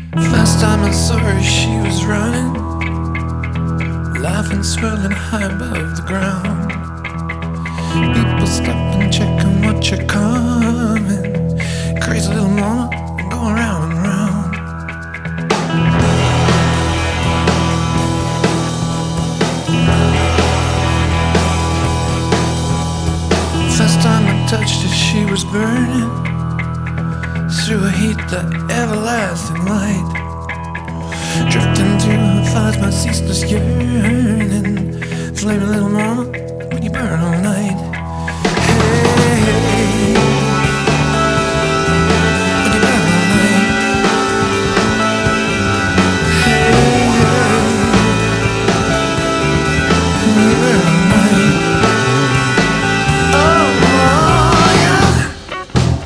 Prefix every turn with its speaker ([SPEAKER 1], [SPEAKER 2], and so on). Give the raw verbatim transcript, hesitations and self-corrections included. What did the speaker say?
[SPEAKER 1] First time I saw her, she was running, laughing, swirling high above the ground. People stopping, checking what you're coming. Crazy little mama, going round and round. First time I touched her, she was burning through a heat, the everlasting light, drifting through her thighs, my ceaseless yearning. Flaming little mama, when you burn all night.